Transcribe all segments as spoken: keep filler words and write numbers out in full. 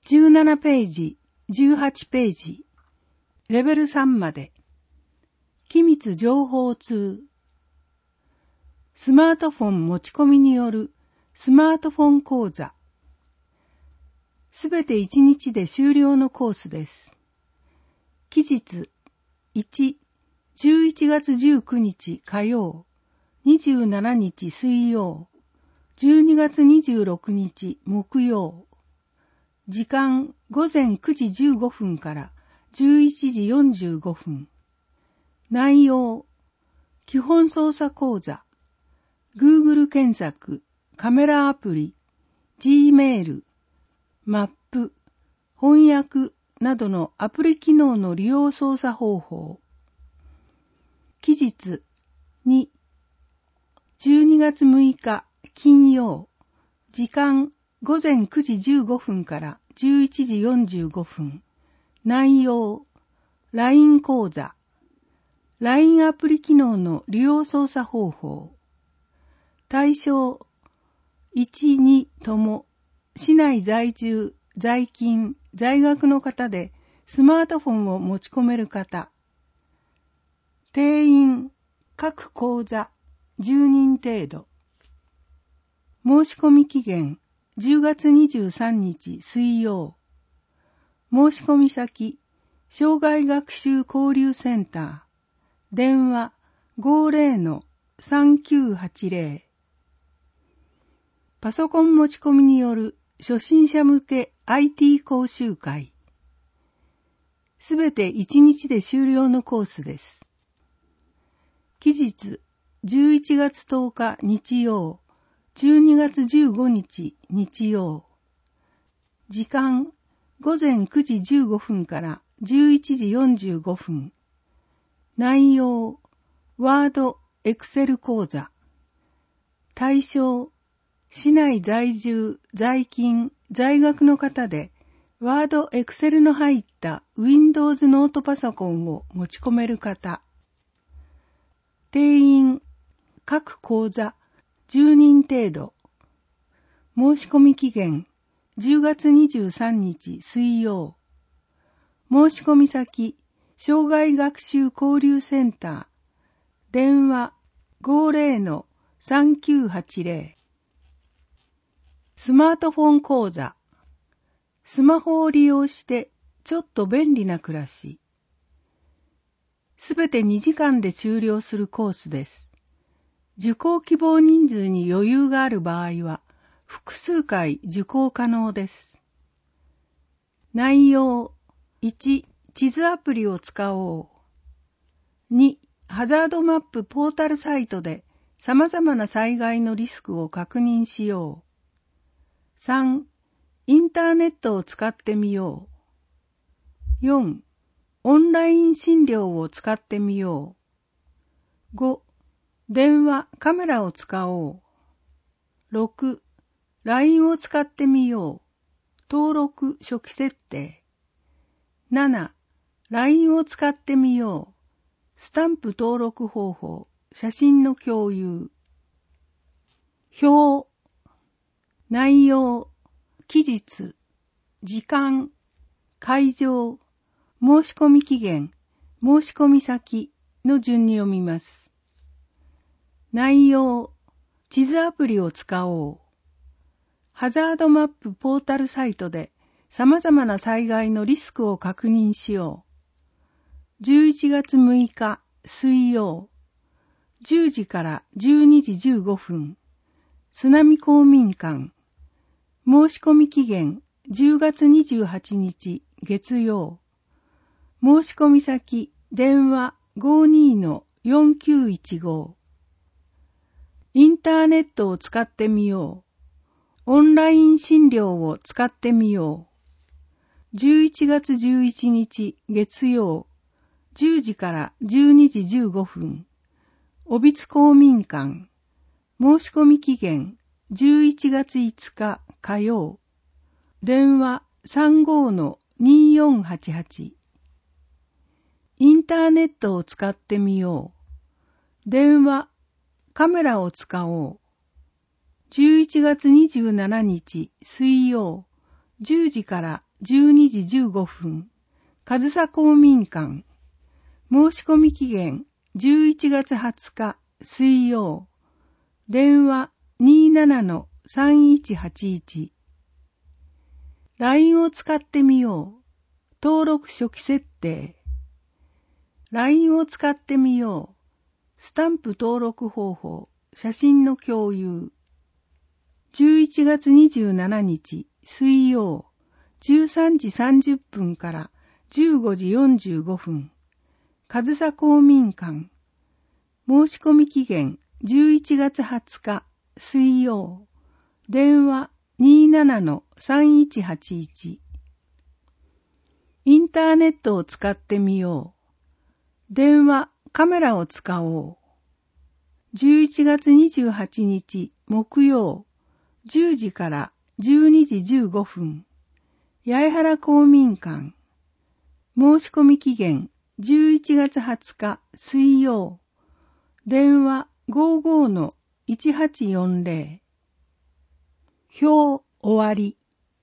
じゅうななページ、じゅうはちページ、レベルさんまで。機密情報通。スマートフォン持ち込みによるスマートフォン講座。すべていちにちで終了のコースです。期日いち、じゅういちがつじゅうくにち火曜、にじゅうしちにち水曜、じゅうにがつにじゅうろくにち木曜。時間ごぜんくじじゅうごふんからじゅういちじよんじゅうごふん。内容、基本操作講座、Google 検索、カメラアプリ、Gmail、マップ、翻訳などのアプリ機能の利用操作方法。期日に、じゅうにがつむいか金曜、時間ごぜんくじじゅうごふんからじゅういちじよんじゅうごふん。内容、ライン 講座、ライン アプリ機能の利用操作方法。対象、いち、にとも、市内在住、在勤、在学の方でスマートフォンを持ち込める方。定員、各講座、じゅうにん程度。申し込み期限、じゅうがつにじゅうさんにち水曜。申し込み先、障害学習交流センター。電話 ごぜろのさんきゅうはちぜろ。パソコン持ち込みによる初心者向け アイティー 講習会。すべていちにちで終了のコースです。期日じゅういちがつとおか日曜、じゅうにがつじゅうごにち日曜。時間ごぜんくじじゅうごふんからじゅういちじよんじゅうごふん。内容、ワード、エクセル講座。対象、市内在住、在勤、在学の方で、ワード、エクセルの入った Windows ノートパソコンを持ち込める方。定員、各講座、じゅうにん程度。申し込み期限、じゅうがつにじゅうさんにち水曜。申し込み先、障害学習交流センター。電話 ごぜろのさんきゅうはちぜろ。スマートフォン講座。スマホを利用してちょっと便利な暮らし。すべてにじかんで終了するコースです。受講希望人数に余裕がある場合は複数回受講可能です。内容いち、地図アプリを使おう。に、ハザードマップポータルサイトで様々な災害のリスクを確認しよう。さん、インターネットを使ってみよう。よん、オンライン診療を使ってみよう。ご、電話、カメラを使おう。ろく、ライン を使ってみよう。登録、初期設定。なな、ライン を使ってみよう。スタンプ登録方法、写真の共有。表、内容、期日、時間、会場、申し込み期限、申し込み先の順に読みます。内容、地図アプリを使おう。ハザードマップポータルサイトで様々な災害のリスクを確認しよう。じゅういちがつむいか水曜、じゅうじからじゅうにじじゅうごふん、津波公民館。申し込み期限じゅうがつにじゅうはちにち月曜。申し込み先電話 ごぜろのよんきゅういちご。インターネットを使ってみよう。オンライン診療を使ってみよう。じゅういちがつじゅういちにち月曜、じゅうじからじゅうにじじゅうごふん。小櫃公民館。申し込み期限じゅういちがついつか火曜。電話 さんごのによんはちはち。インターネットを使ってみよう。電話、カメラを使おう。じゅういちがつにじゅうしちにち水曜、じゅうじからじゅうにじじゅうごふん、上総公民館。申し込み期限じゅういちがつはつか水曜。電話 にーななのさんいちはちいち。ライン を使ってみよう。登録初期設定。ライン を使ってみよう。スタンプ登録方法。写真の共有。じゅういちがつにじゅうしちにち水曜。じゅうさんじさんじゅっぷんからじゅうごじよんじゅうごふん。上総公民館。申し込み期限じゅういちがつはつか水曜。電話 にーななのさんいちはちいち。インターネットを使ってみよう。電話、カメラを使おう。じゅういちがつにじゅうはちにち木曜。じゅうじからじゅうにじじゅうごふん。八重原公民館。申し込み期限じゅういちがつはつか水曜。電話 ごーごーのいちはちよんぜろ。表終わり。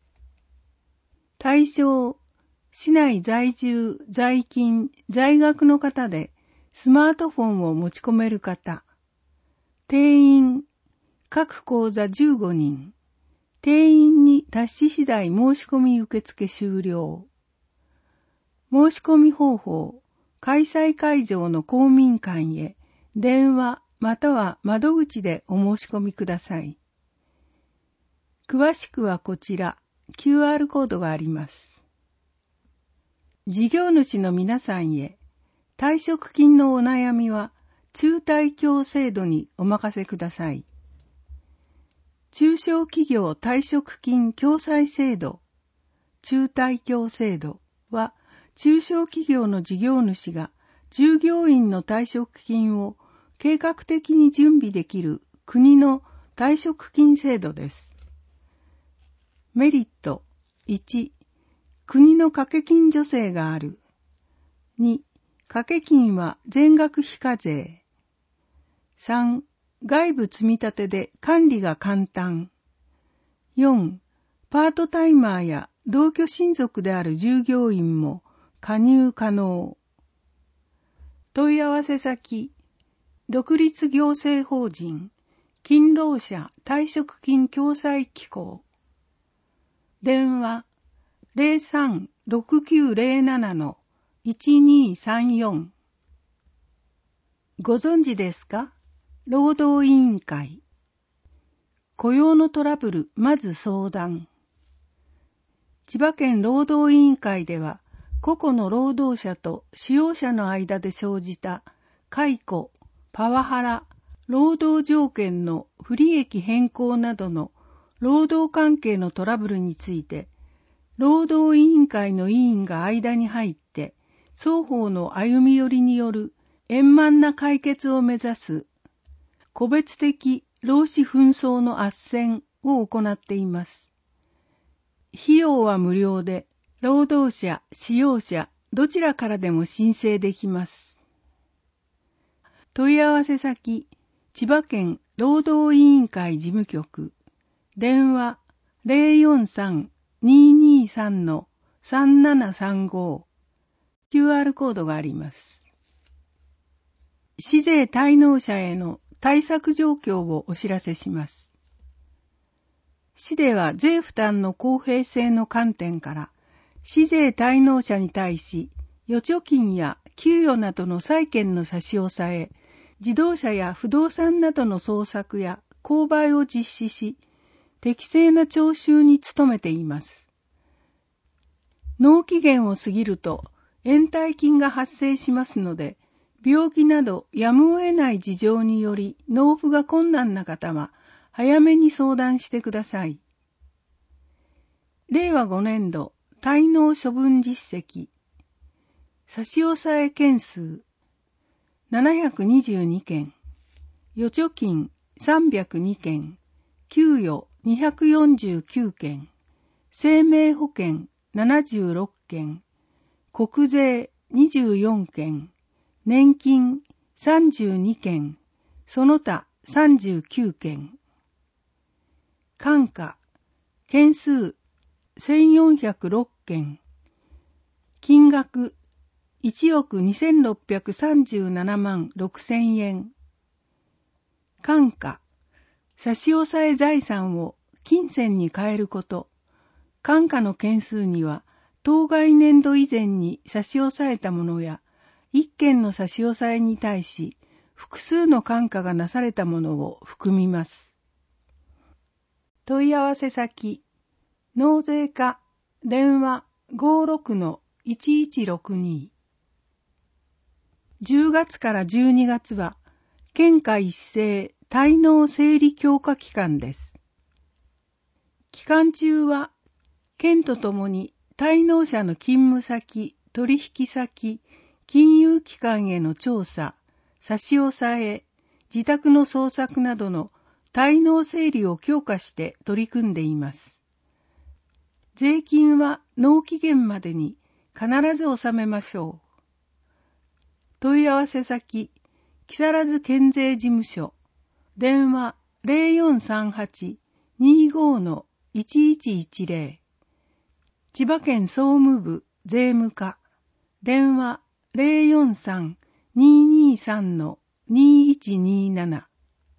対象、市内在住、在勤、在学の方でスマートフォンを持ち込める方。定員、各講座じゅうごにん。定員に達し次第申し込み受付終了。申し込み方法、開催会場の公民館へ電話または窓口でお申し込みください。詳しくはこちら、キューアール コードがあります。事業主の皆さんへ、退職金のお悩みは、中退協制度にお任せください。中小企業退職金共済制度、中退協制度は、中小企業の事業主が従業員の退職金を計画的に準備できる国の退職金制度です。メリットいち、国の掛け金助成がある。に、掛け金は全額非課税。さん、外部積み立てで管理が簡単。よん、パートタイマーや同居親族である従業員も加入可能。問い合わせ先、独立行政法人勤労者退職金共済機構。電話 ゼロさん ろくきゅうゼロなな のいちにさんよん。ご存知ですか？労働委員会。雇用のトラブル、まず相談。千葉県労働委員会では、個々の労働者と使用者の間で生じた解雇、パワハラ、労働条件の不利益変更などの労働関係のトラブルについて、労働委員会の委員が間に入って、双方の歩み寄りによる円満な解決を目指す、個別的労使紛争の斡旋を行っています。費用は無料で、労働者、使用者、どちらからでも申請できます。問い合わせ先、千葉県労働委員会事務局、電話 ゼロよんさん にーにーさん のさんななさんご。キューアール コードがあります。市税滞納者への対策状況をお知らせします。市では税負担の公平性の観点から、市税滞納者に対し、預貯金や給与などの債権の差し押さえ、自動車や不動産などの捜索や購買を実施し、適正な徴収に努めています。納期限を過ぎると、延滞金が発生しますので、病気などやむを得ない事情により納付が困難な方は早めに相談してください。れいわごねんど滞納処分実績、差し押さえ件数ななひゃくにじゅうにけん、預貯金さんびゃくにけん、給与にひゃくよんじゅうきゅうけん、生命保険ななじゅうろっけん、国税にじゅうよんけん、年金さんじゅうにけん、その他さんじゅうきゅうけん。単価、件数せんよんひゃくろっけん、金額いちおくにせんろっぴゃくさんじゅうななまんろくせんえん。換価、差し押さえ財産を金銭に変えること。換価の件数には、当該年度以前に差し押さえたものや、一件の差し押さえに対し、複数の換価がなされたものを含みます。問い合わせ先、納税課、電話 ごーろくのいちいちろくに。じゅうがつからじゅうにがつは、県下一斉滞納整理強化期間です。期間中は、県とともに滞納者の勤務先、取引先、金融機関への調査、差し押さえ、自宅の捜索などの滞納整理を強化して取り組んでいます。税金は納期限までに必ず納めましょう。問い合わせ先、木更津県税事務所、電話 ゼロよんさんはち にーごーのいちいちいちゼロ、千葉県総務部税務課、電話 ゼロよんさん にーにーさんのにーいちにーなな。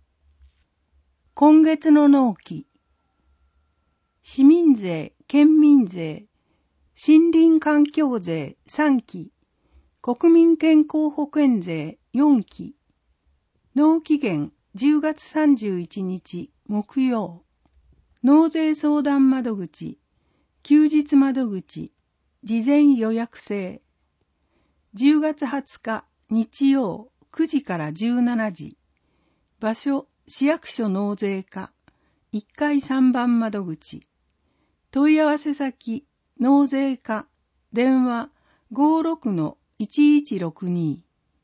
今月の納期、市民税、県民税、森林環境税さんき、国民健康保険税よんき、納期限じゅうがつさんじゅういちにち木曜、納税相談窓口、休日窓口、事前予約制、じゅうがつはつか日曜くじからじゅうしちじ、場所市役所納税課、いっかいさんばん窓口、問い合わせ先、納税課、電話 ごーろくのいちいちろくに。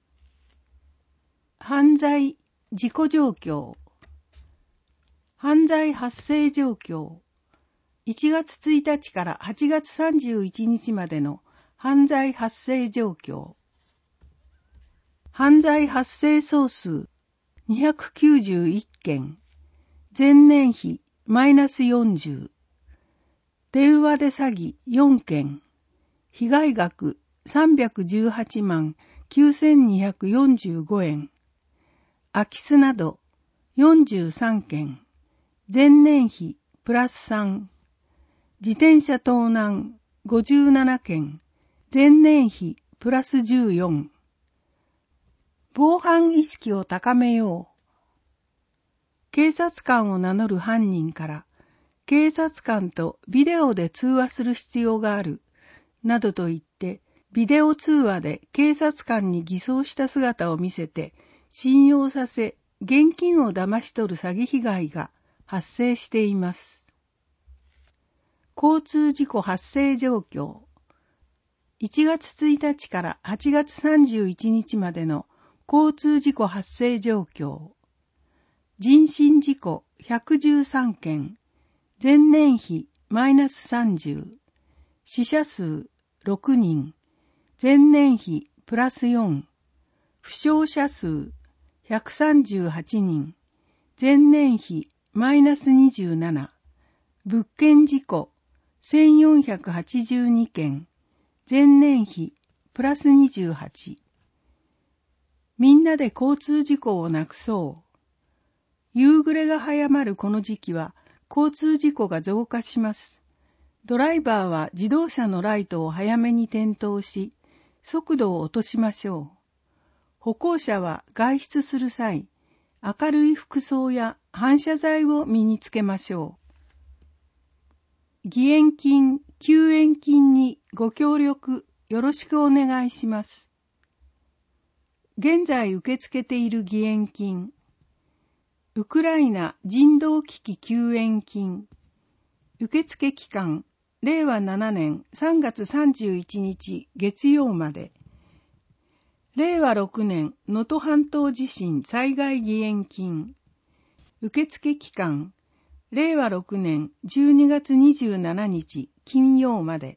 犯罪、事故状況。犯罪発生状況。いちがつついたちからはちがつさんじゅういちにちまでの犯罪発生状況。犯罪発生総数にひゃくきゅうじゅういっけん。前年比マイナスよんじゅう。電話で詐欺よんけん。被害額さんびゃくじゅうはちまんきゅうせんにひゃくよんじゅうごえん。空き巣などよんじゅうさんけん。前年比プラスさん。自転車盗難ごじゅうななけん。前年比プラスじゅうよん。防犯意識を高めよう。警察官を名乗る犯人から、警察官とビデオで通話する必要がある、などと言って、ビデオ通話で警察官に偽装した姿を見せて、信用させ、現金を騙し取る詐欺被害が発生しています。交通事故発生状況。いちがつついたちからはちがつさんじゅういちにちまでの交通事故発生状況。人身事故ひゃくじゅうさんけん。前年比マイナスさんじゅう。死者数ろくにん。前年比プラスよん。負傷者数ひゃくさんじゅうはちにん。前年比マイナスにじゅうなな。物件事故せんよんひゃくはちじゅうにけん。前年比プラスにじゅうはち。みんなで交通事故をなくそう。夕暮れが早まるこの時期は交通事故が増加します。ドライバーは自動車のライトを早めに点灯し、速度を落としましょう。歩行者は外出する際、明るい服装や反射材を身につけましょう。義援金、救援金にご協力よろしくお願いします。現在受け付けている義援金、ウクライナ人道危機救援金、受付期間、れいわななねんさんがつさんじゅういちにち月曜まで、れいわろくねん能登半島地震災害義援金、受付期間、れいわろくねんじゅうにがつにじゅうしちにち金曜まで。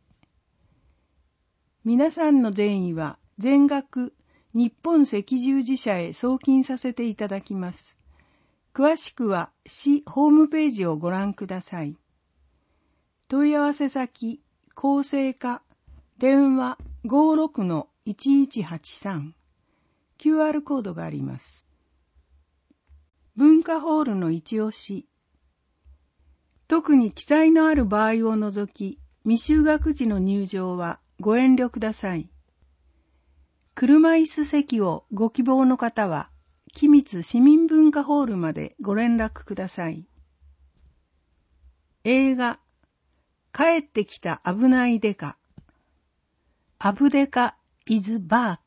皆さんの善意は全額日本赤十字社へ送金させていただきます。詳しくは市ホームページをご覧ください。 問い合わせ先、厚生課、電話 ごーろくのいちいちはちさん、キューアール コードがあります。文化ホールの一押し。特に記載のある場合を除き、未就学児の入場はご遠慮ください。車椅子席をご希望の方は、君津市民文化ホールまでご連絡ください。映画、帰ってきた危ないデカ。アブデカ is back。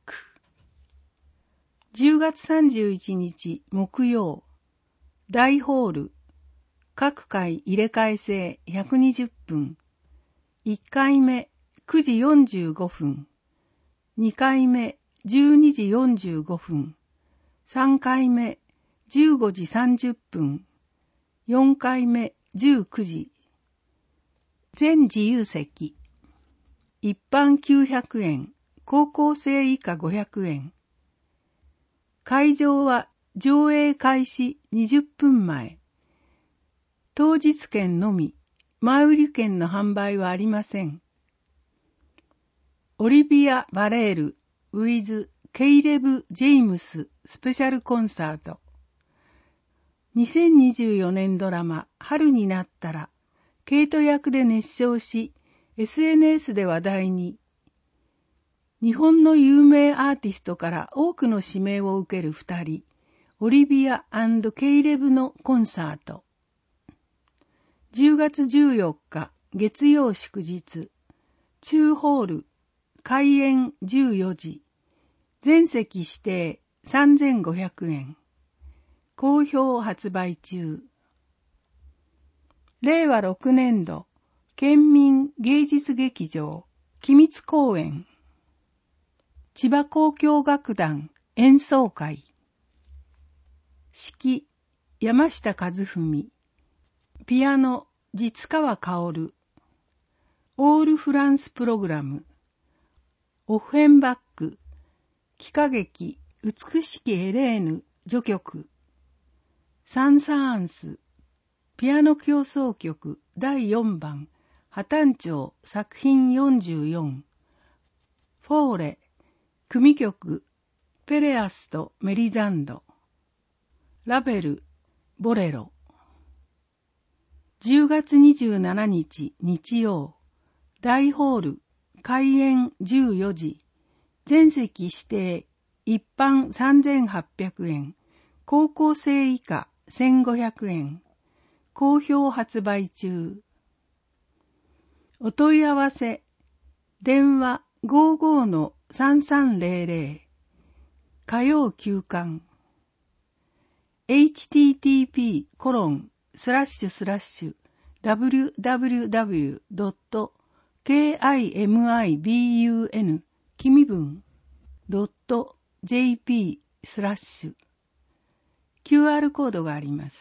じゅうがつさんじゅういちにち木曜、大ホール、各回入れ替え制ひゃくにじゅっぷん。いっかいめくじよんじゅうごふん。にかいめじゅうにじよんじゅうごふん。さんかいめじゅうごじさんじゅっぷん。よんかいめじゅうくじ。全自由席。一般きゅうひゃくえん、高校生以下ごひゃくえん。会場は上映開始にじゅっぷんまえ。当日券のみ、前売り券の販売はありません。オリビア・バレール with ケイレブ・ジェイムススペシャルコンサート。にせんにじゅうよねんドラマ春になったら、ケイト役で熱唱し、エスエヌエス で話題に。日本の有名アーティストから多くの指名を受ける二人、オリビア&ケイレブのコンサート。じゅうがつじゅうよっか月曜祝日、中ホール、開演じゅうよじ、全席指定さんぜんごひゃくえん、好評発売中。れいわろくねんど、県民芸術劇場、君津公演。千葉交響楽団演奏会。指揮、山下和文。ピアノ、実川薫。オールフランスプログラム。オッフェンバック。喜歌劇、美しきエレーヌ、序曲。サン・サーンス。ピアノ協奏曲だいよんばん。破綻調作品よんじゅうよん。フォーレ、組曲、ペレアスとメリザンド。ラベル、ボレロ。じゅうがつにじゅうしちにち日曜、大ホール、開演じゅうよじ、全席指定、一般さんぜんはっぴゃくえん、高校生以下せんごひゃくえん、好評発売中。お問い合わせ、電話 ごーごーのさんさんぜろぜろ、火曜休館。エイチティーティーピーコロンスラッシュスラッシュダブリューダブリューダブリュードットケーアイエムアイビーユーエヌ 君文ドットジェーピースラッシュ キューアール コードがあります。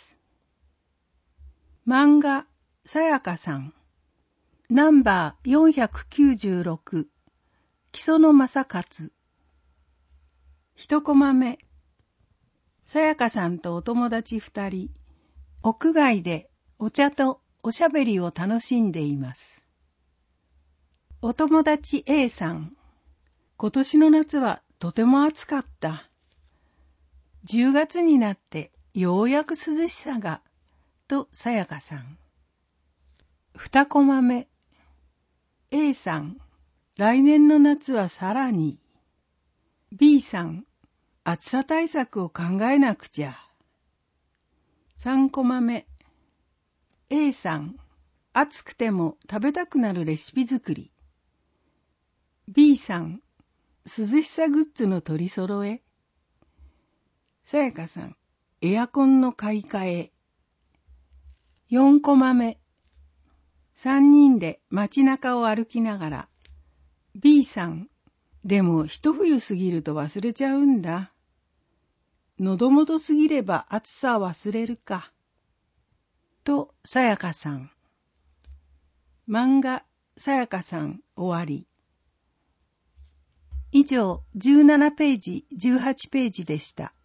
漫画さやかさんナンバーよんひゃくきゅうじゅうろく木曽正勝。一コマ目、さやかさんとお友達二人、屋外でお茶とおしゃべりを楽しんでいます。お友達 A さん、今年の夏はとても暑かった。じゅうがつになってようやく涼しさが、とさやかさん。二コマ目、A さん、来年の夏はさらに。B さん、暑さ対策を考えなくちゃ。三コマ目、A さん、暑くても食べたくなるレシピ作り。B さん、涼しさグッズの取り揃え。さやかさん、エアコンの買い替え。四コマ目、三人で街中を歩きながら、B さん、でも一冬過ぎると忘れちゃうんだ。喉元過ぎれば暑さ忘れるか。と、さやかさん。漫画、さやかさん、終わり。以上、じゅうななページ、じゅうはちページでした。